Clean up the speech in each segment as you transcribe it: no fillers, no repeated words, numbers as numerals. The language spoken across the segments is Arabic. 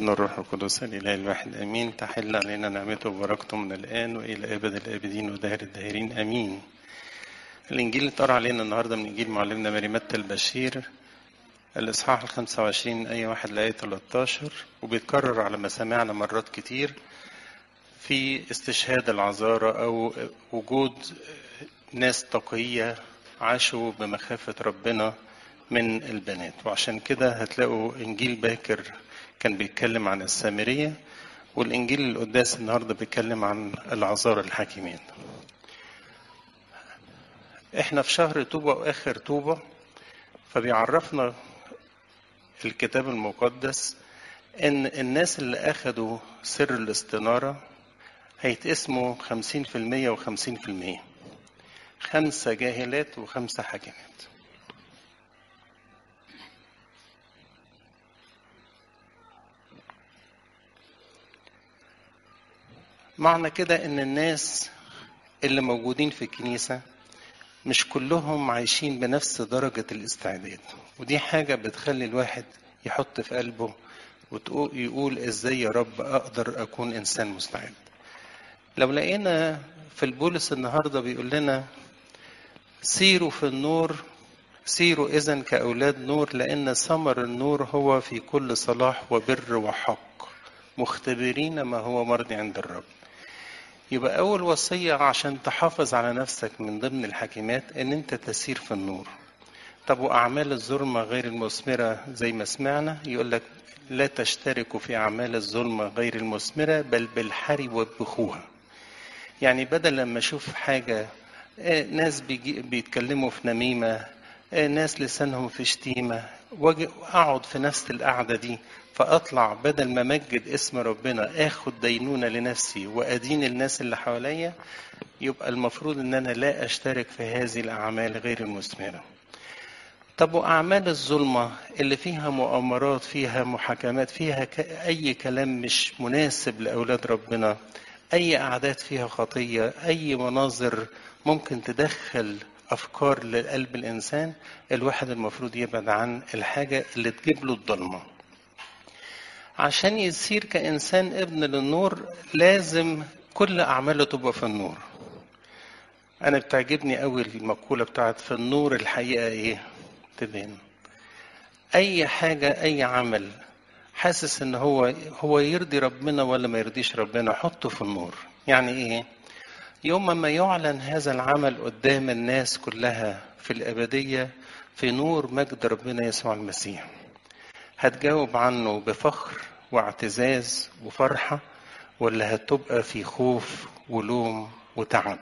ابن الروح القدس الإله الواحد آمين. تحل علينا نعمته وبركته من الآن وإلى أبد الآبدين ودهر الداهرين آمين. الإنجيل اللي اتقرأ علينا النهاردة من إنجيل معلمنا ماري متى البشير، الإصحاح 25 آية 1 لآية 13، وبيتكرر على مسامعنا مرات كتير في استشهاد العذارى أو وجود ناس تقية عاشوا بمخافة ربنا من البنات. وعشان كده هتلاقوا إنجيل باكر كان بيتكلم عن السامرية، والإنجيل القداس النهاردة بيتكلم عن العذارى الحكيمين. احنا في شهر طوبة وآخر طوبة، فبيعرفنا الكتاب المقدس ان الناس اللي اخدوا سر الاستنارة هيتقسموا 50% و50%، 5 جاهلات و5 حاكمات. معنى كده ان الناس اللي موجودين في الكنيسة مش كلهم عايشين بنفس درجة الاستعداد، ودي حاجة بتخلي الواحد يحط في قلبه ويقول ازاي يا رب اقدر اكون انسان مستعد. لو لقينا في البولس النهاردة بيقول لنا سيروا في النور، سيروا إذن كأولاد نور، لأن ثمر النور هو في كل صلاح وبر وحق، مختبرين ما هو مرضي عند الرب. يبقى أول وصية عشان تحافظ على نفسك من ضمن الحكيمات إن أنت تسير في النور. طب وأعمال الظلمة غير المثمرة زي ما سمعنا يقول لك لا تشتركوا في أعمال الظلمة غير المثمرة بل بالحري وبخوها. يعني بدل لما أشوف حاجة ناس بيتكلموا في نميمة، ناس لسانهم في شتيمة، واجي أقعد في نفس القعدة دي فأطلع بدل ما مجد اسم ربنا آخد دينونة لنفسي وأدين الناس اللي حواليا، يبقى المفروض أن أنا لا أشترك في هذه الأعمال غير المثمرة. طب وأعمال الظلمة اللي فيها مؤامرات، فيها محاكمات، فيها أي كلام مش مناسب لأولاد ربنا، أي أعداد فيها خطية، أي مناظر ممكن تدخل أفكار لقلب الإنسان، الواحد المفروض يبعد عن الحاجة اللي تجيب له الظلمة. عشان يصير كإنسان ابن للنور لازم كل أعماله تبقى في النور. أنا بتعجبني قوي المقولة بتاعت في النور الحقيقة إيه؟ تبين. أي حاجة أي عمل حاسس إن هو يرضي ربنا ولا ما يرضيش ربنا، حطه في النور. يعني إيه؟ يوم ما يعلن هذا العمل قدام الناس كلها في الأبدية في نور مجد ربنا يسوع المسيح، هتجاوب عنه بفخر واعتزاز وفرحة، ولا هتبقى في خوف ولوم وتعب؟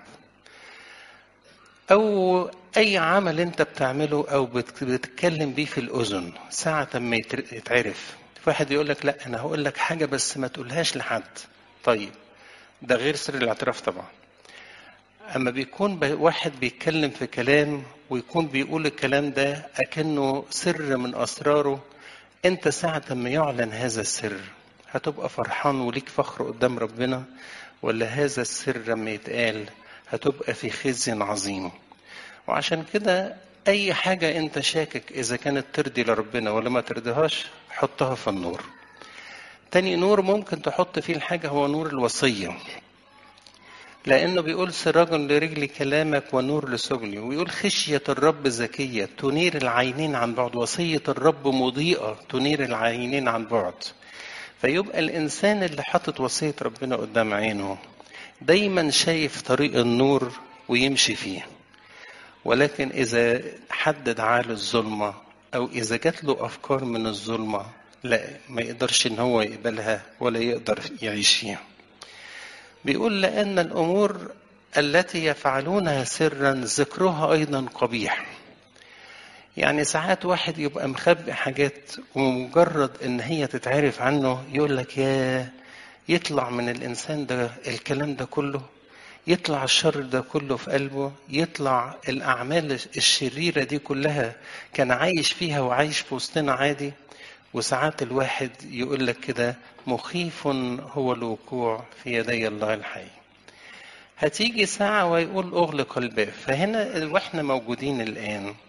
أو أي عمل أنت بتعمله أو بتتكلم بيه في الأذن ساعة ما يتعرف، واحد يقول لك لا أنا هقول لك حاجة بس ما تقولهاش لحد. طيب ده غير سر الاعتراف طبعا. أما بيكون واحد بيتكلم في كلام ويكون بيقول الكلام ده أكنه سر من أسراره، أنت ساعة ما يعلن هذا السر هتبقى فرحان وليك فخر قدام ربنا، ولا هذا السر لما يتقال هتبقى في خزي عظيم؟ وعشان كده أي حاجة أنت شاكك إذا كانت ترضي لربنا ولا ما ترضيهاش حطها في النور. تاني نور ممكن تحط فيه الحاجة هو نور الوصية، لأنه بيقول سراج لرجل كلامك ونور لسبلي، ويقول خشية الرب زكية تنير العينين عن بعد، وصية الرب مضيئة تنير العينين عن بعد. فيبقى الإنسان اللي حطت وصية ربنا قدام عينه دايما شايف طريق النور ويمشي فيه. ولكن إذا حدد عال الظلمة أو إذا جات له أفكار من الظلمة، لا ما يقدرش إن هو يقبلها ولا يقدر يعيش فيها. بيقول لأن الأمور التي يفعلونها سرا ذكرها أيضا قبيح. يعني ساعات واحد يبقى مخبئ حاجات ومجرد إن هي تتعرف عنه يقول لك يطلع من الإنسان ده الكلام ده كله، يطلع الشر ده كله في قلبه، يطلع الأعمال الشريرة دي كلها كان عايش فيها وعايش في وسطنا عادي. وساعات الواحد يقول لك كده مخيف هو الوقوع في يدي الله الحي. هتيجي ساعة ويقول أغلق الباب. فهنا واحنا موجودين الآن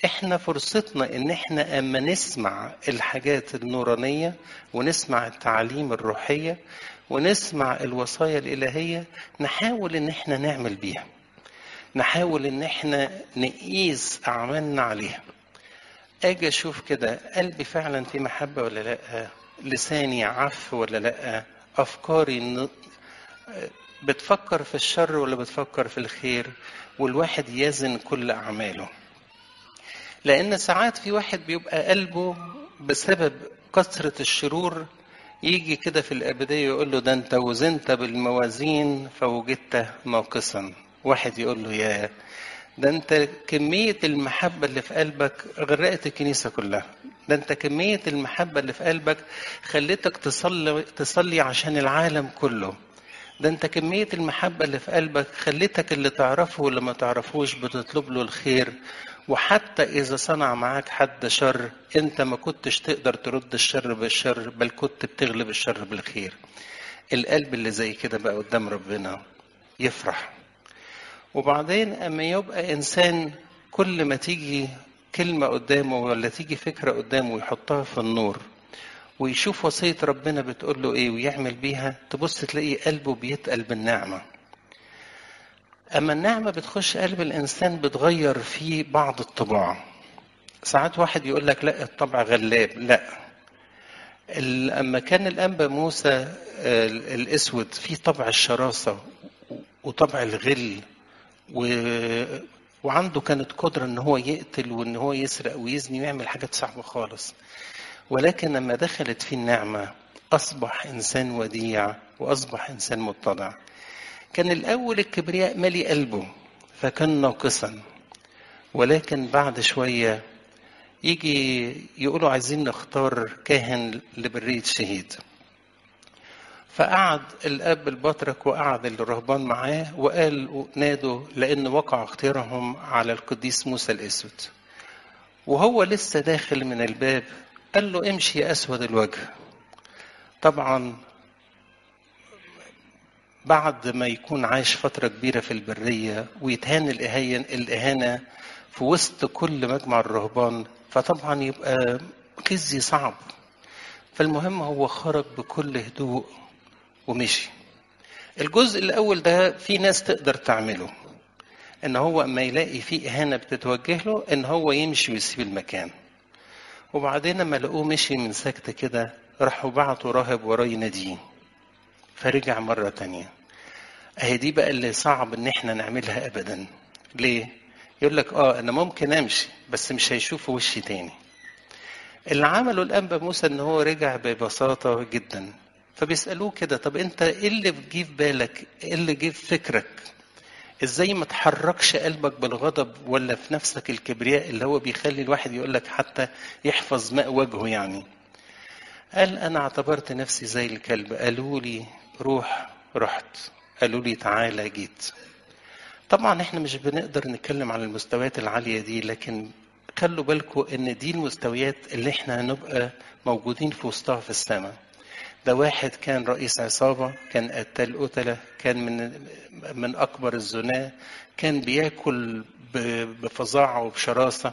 احنا فرصتنا ان احنا اما نسمع الحاجات النورانية ونسمع التعاليم الروحية ونسمع الوصايا الإلهية، نحاول ان احنا نعمل بيها، نحاول ان احنا نقيس اعمالنا عليها. اجي اشوف كده قلبي فعلا في محبة ولا لا، لساني عف ولا لا، افكاري بتفكر في الشر ولا بتفكر في الخير، والواحد يزن كل اعماله. لان ساعات في واحد بيبقى قلبه بسبب كثرة الشرور يجي كده في الأبدية يقول له ده أنت وزنت بالموازين فوجدت ناقصا. واحد يقول له يا ده أنت كمية المحبة اللي في قلبك غرقت الكنيسة كلها، ده أنت كمية المحبة اللي في قلبك خليتك تصلي عشان العالم كله، ده أنت كمية المحبة اللي في قلبك خليتك اللي تعرفه واللي ما تعرفوش بتطلب له الخير، وحتى إذا صنع معاك حد شر أنت ما كنتش تقدر ترد الشر بالشر، بل كنت بتغلب الشر بالخير. القلب اللي زي كده بقى قدام ربنا يفرح. وبعدين أما يبقى إنسان كل ما تيجي كلمة قدامه ولا تيجي فكرة قدامه ويحطها في النور ويشوف وصية ربنا بتقول له إيه ويعمل بيها، تبص تلاقي قلبه بيتقل بالنعمة. أما النعمة بتخش قلب الإنسان بتغير فيه بعض الطباع. ساعات واحد يقول لك لا الطبع غلاب، لا. أما كان الأنبا موسى الأسود فيه طبع الشراسة وطبع الغل وعنده كانت قدرة ان هو يقتل وان هو يسرق ويزني ويعمل حاجات صعبة خالص، ولكن لما دخلت فيه النعمة أصبح إنسان وديع وأصبح إنسان متضع. كان الأول الكبرياء مالي قلبه فكان ناقصا، ولكن بعد شوية يجي يقولوا عايزين نختار كاهن لبرية شهيد، فقعد الأب البطرك وقعد الرهبان معاه وقال نادوا لأن وقع اختيارهم على القديس موسى الأسود. وهو لسه داخل من الباب قال له امشي يا أسود الوجه. طبعا بعد ما يكون عايش فترة كبيرة في البرية ويتهان الإهانة في وسط كل مجمع الرهبان، فطبعا يبقى خزي صعب. فالمهم هو خرج بكل هدوء ومشي. الجزء الأول ده في ناس تقدر تعمله، إن هو أما يلاقي فيه إهانة بتتوجه له إن هو يمشي ويسيب المكان. وبعدين لما لقوه مشي من سكت كده راحوا بعتوا راهب وراه يناديه، فرجع مرة تانية. اهي دي بقى اللي صعب ان احنا نعملها ابدا. ليه؟ يقول لك انا ممكن امشي بس مش هيشوفوا وشي تاني. اللي عمله الانبا موسى ان هو رجع ببساطة جدا، فبيسألوه كده طب انت ايه اللي بيجي في بالك، ايه اللي جه في فكرك، ازاي ما تحركش قلبك بالغضب ولا في نفسك الكبرياء اللي هو بيخلي الواحد يقول لك حتى يحفظ ماء وجهه يعني. قال انا اعتبرت نفسي زي الكلب، قالوا لي روح رحت، قالوا لي تعالى جيت. طبعا احنا مش بنقدر نتكلم عن المستويات العالية دي، لكن خلوا بالكم ان دي المستويات اللي احنا هنبقى موجودين في وسطها في السماء. ده واحد كان رئيس عصابة، كان قتال قتلة، كان من اكبر الزناة، كان بياكل بفظاعة وبشراسة،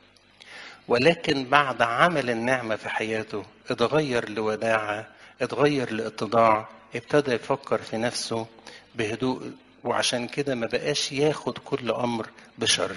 ولكن بعد عمل النعمة في حياته اتغير لوداعة، اتغير لاتضاع، ابتدى يفكر في نفسه بهدوء، وعشان كده ما بقاش ياخد كل أمر بشر.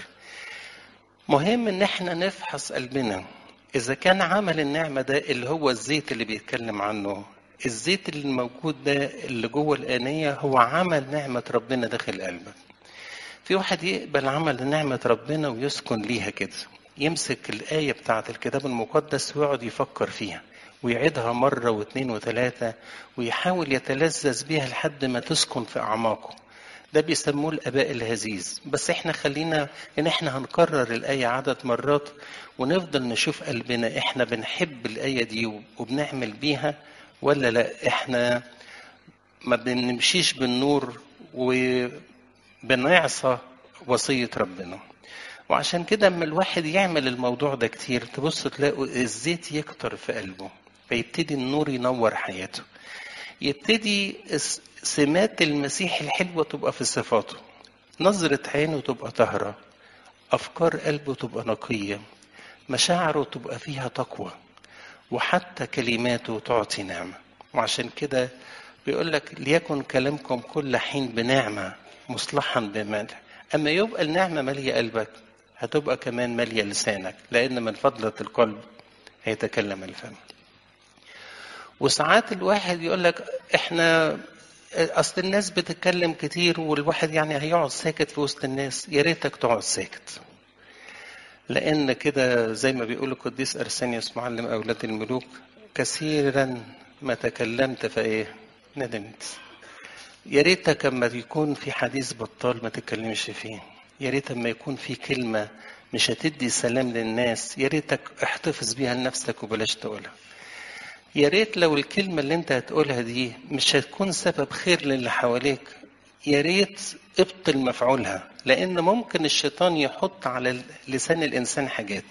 مهم ان احنا نفحص قلبنا اذا كان عمل النعمة ده اللي هو الزيت اللي بيتكلم عنه، الزيت اللي موجود ده اللي جوه الآنية هو عمل نعمة ربنا داخل قلبك. في واحد يقبل عمل نعمة ربنا ويسكن ليها كده، يمسك الآية بتاعة الكتاب المقدس ويقعد يفكر فيها ويعيدها مرة واثنين وثلاثة ويحاول يتلذذ بيها لحد ما تسكن في أعماقه. ده بيسموه الآباء الهزيز. بس احنا خلينا ان احنا هنكرر الآية عدد مرات ونفضل نشوف قلبنا احنا بنحب الآية دي وبنعمل بيها ولا لا. احنا ما بنمشيش بالنور وبنعصى وصية ربنا. وعشان كده اما الواحد يعمل الموضوع ده كتير تبص تلاقوا الزيت يكتر في قلبه، فيبتدي النور ينور حياته، يبتدي سمات المسيح الحلوة تبقى في صفاته، نظرة عينه تبقى طاهرة، أفكار قلبه تبقى نقية، مشاعره تبقى فيها تقوى، وحتى كلماته تعطي نعمة. وعشان كده بيقول لك ليكن كلامكم كل حين بنعمة مصلحا بمدح. أما يبقى النعمة مالية قلبك هتبقى كمان مالية لسانك، لأن من فضلة القلب هيتكلم الفم. وساعات الواحد يقول لك احنا اصل الناس بتتكلم كتير والواحد يعني هيقعد ساكت في وسط الناس. يا ريتك تقعد ساكت، لان كده زي ما بيقول القديس ارسانيوس معلم اولاد الملوك: كثيرا ما تكلمت فايه ندمت. يا ريتك اما يكون في حديث بطال ما تتكلمش فيه. يا ريت اما يكون في كلمه مش هتدي سلام للناس، يا ريتك احتفظ بيها لنفسك وبلاش تقولها. يا ريت لو الكلمة اللي انت هتقولها دي مش هتكون سبب خير للي حواليك، يا ريت ابطل مفعولها، لأن ممكن الشيطان يحط على لسان الإنسان حاجات.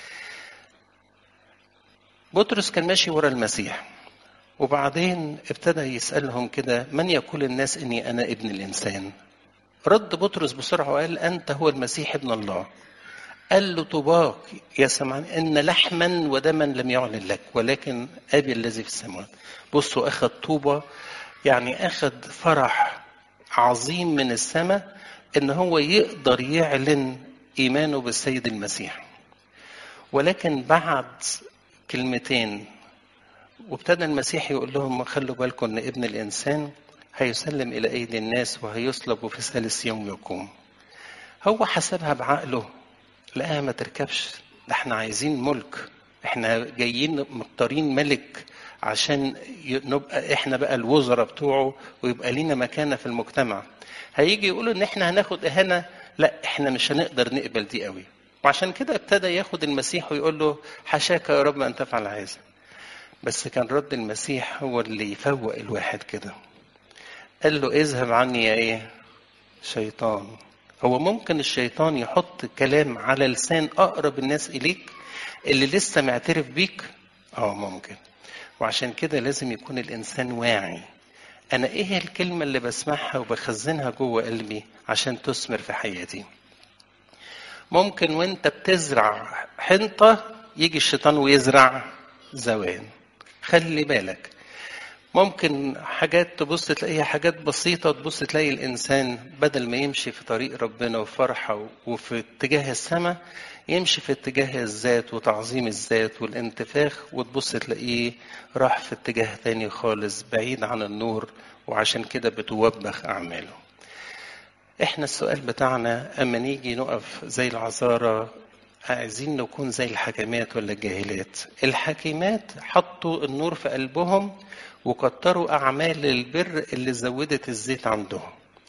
بطرس كان ماشي ورا المسيح، وبعدين ابتدى يسألهم كده: من يقول الناس إني أنا ابن الإنسان؟ رد بطرس بسرعة وقال: أنت هو المسيح ابن الله. قال له: طوباك يا سمعان، إن لحما ودما لم يعلن لك ولكن أبي الذي في السماوات. بصوا، أخذ طوبة، يعني أخذ فرح عظيم من السماء إن هو يقدر يعلن إيمانه بالسيد المسيح. ولكن بعد كلمتين وابتدى المسيح يقول لهم: خلوا بالكم إن ابن الإنسان هيسلم إلى أيدي الناس وهيصلب وفي ثالث يوم يقوم. هو حسبها بعقله، لا ما تركبش، ده احنا عايزين ملك، احنا جايين مختارين ملك عشان نبقى احنا بقى الوزراء بتوعه ويبقى لينا مكانة في المجتمع. هيجي يقولوا ان احنا هناخد اهانة، لا احنا مش هنقدر نقبل دي قوي. وعشان كده ابتدى ياخد المسيح ويقول له: حشاك يا رب ان تفعل هذا. بس كان رد المسيح هو اللي يفوق الواحد كده. قال له: اذهب عني يا ايه شيطان. هو ممكن الشيطان يحط كلام على لسان أقرب الناس إليك اللي لسه معترف بيك؟ ممكن. وعشان كده لازم يكون الإنسان واعي، أنا إيه الكلمة اللي بسمعها وبخزنها جوه قلبي عشان تثمر في حياتي. ممكن وانت بتزرع حنطة يجي الشيطان ويزرع زوان، خلي بالك. ممكن حاجات تبص تلاقيها حاجات بسيطة، تبص تلاقي الإنسان بدل ما يمشي في طريق ربنا وفرحة وفي اتجاه السماء يمشي في اتجاه الذات وتعظيم الذات والانتفاخ، وتبص تلاقيه راح في اتجاه تاني خالص بعيد عن النور، وعشان كده بتوبخ أعماله. احنا السؤال بتاعنا اما نيجي نقف زي العذارى عايزين نكون زي الحكمات ولا الجاهلات؟ الحكيمات حطوا النور في قلبهم وكتروا أعمال البر اللي زودت الزيت عندهم،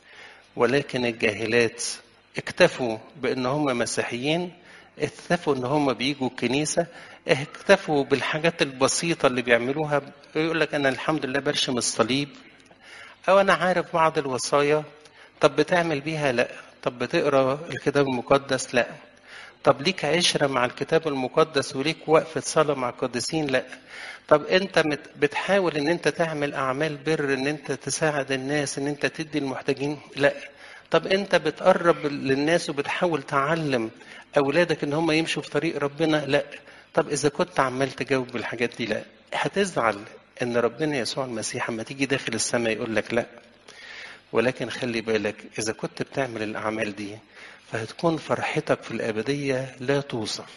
ولكن الجاهلات اكتفوا بأن هم مسيحيين، اكتفوا أن هم بيجوا الكنيسة، اكتفوا بالحاجات البسيطة اللي بيعملوها. يقول لك أنا الحمد لله برشم الصليب، أو أنا عارف بعض الوصايا. طب بتعمل بيها؟ لا. طب بتقرأ الكتاب المقدس؟ لا. طب ليك عشرة مع الكتاب المقدس وليك وقفة صلاة مع القديسين؟ لا. طب انت بتحاول ان انت تعمل اعمال بر، ان انت تساعد الناس، ان انت تدي المحتاجين؟ لا. طب انت بتقرب للناس وبتحاول تعلم اولادك ان هم يمشوا في طريق ربنا؟ لا. طب اذا كنت عمال تجاوب بالحاجات دي لا، هتزعل ان ربنا يسوع المسيح اما تيجي داخل السماء يقول لك لا. ولكن خلي بالك، اذا كنت بتعمل الاعمال دي فهتكون فرحتك في الابديه لا توصف.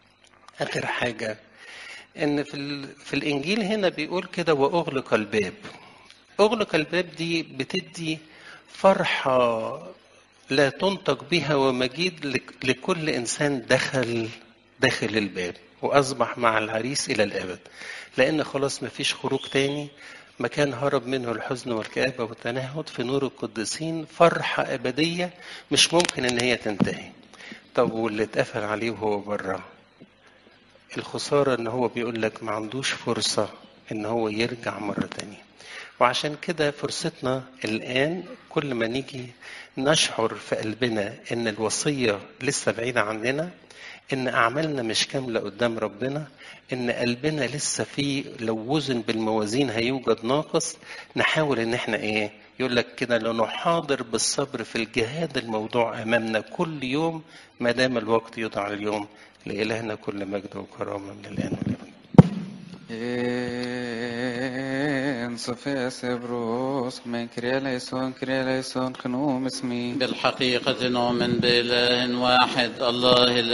اخر حاجه ان في الانجيل هنا بيقول كده: واغلق الباب. اغلق الباب دي بتدي فرحه لا تنطق بها ومجيد لكل انسان داخل الباب واصبح مع العريس الى الابد، لان خلاص مفيش خروج تاني، مكان هرب منه الحزن والكآبة والتنهد، في نور القديسين فرحة أبدية مش ممكن إن هي تنتهي. طب واللي اتقفل عليه وهو بره؟ الخسارة إن هو بيقول لك ما عندوش فرصة إن هو يرجع مرة تانية. وعشان كده فرصتنا الآن كل ما نيجي نشعر في قلبنا إن الوصية لسه بعيدة عننا، إن أعمالنا مش كاملة قدام ربنا، إن قلبنا لسه فيه لو وزن بالموازين هيوجد ناقص، نحاول إن إحنا يقول لك كده لنحاضر بالصبر في الجهاد الموضوع أمامنا كل يوم ما دام الوقت يضع اليوم. لإلهنا كل مجد وكرامة من الآن والأبد. صفي سبروس من كرياليسون خنوم اسمي. بالحقيقة نؤمن بإله واحد الله